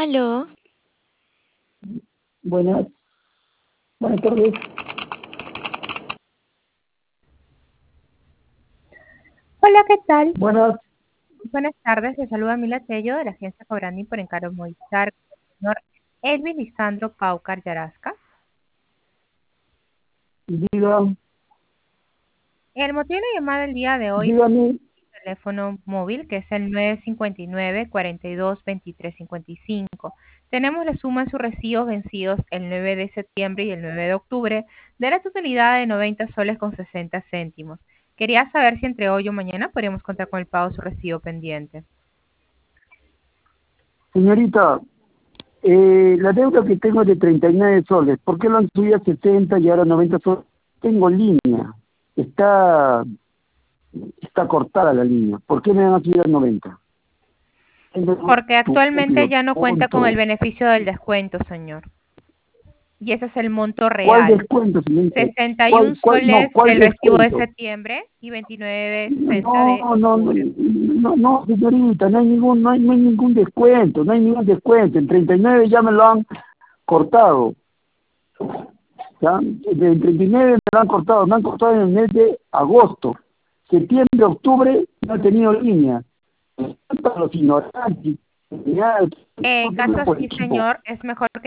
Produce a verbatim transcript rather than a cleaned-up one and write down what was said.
Aló. Buenas, buenas tardes. Hola, ¿qué tal? Buenas, Buenas tardes, le saluda Mila Tello de la agencia Cobrani por encargo Movistar, con el señor Elvin Lisandro Paucar Yarasca. diga, El motivo de la llamada del día de hoy es dígame, el teléfono móvil, que es el nueve cinco nueve, cuatro dos, dos tres cinco cinco. Tenemos la suma en sus recibos vencidos el nueve de septiembre y el nueve de octubre de la totalidad de noventa soles con sesenta céntimos. Quería saber si entre hoy o mañana podríamos contar con el pago de su recibo pendiente. señorita, eh, la deuda que tengo es de treinta y nueve soles. ¿Por qué lo han subido a setenta y ahora noventa soles? Tengo línea, está, está cortada la línea. ¿Por qué me van a subir a noventa? Tengo Porque actualmente estúpido ya no cuenta con el punto. beneficio del descuento, señor. Y ese es el monto ¿Cuál real. descuento, señorita? sesenta y uno ¿Cuál, cuál, no, soles cuál del recibo de descuento? septiembre y veintinueve sesenta de No, no, no, octubre. no, no, señorita, no hay ningún, no hay, no hay ningún descuento, no hay ningún descuento. En treinta y nueve ya me lo han cortado. ¿Ya? En treinta y nueve me lo han cortado, me han cortado en el mes de agosto. Septiembre, octubre no he tenido línea. Para los ignorantes, ya, En no caso por así, equipo. señor, es mejor que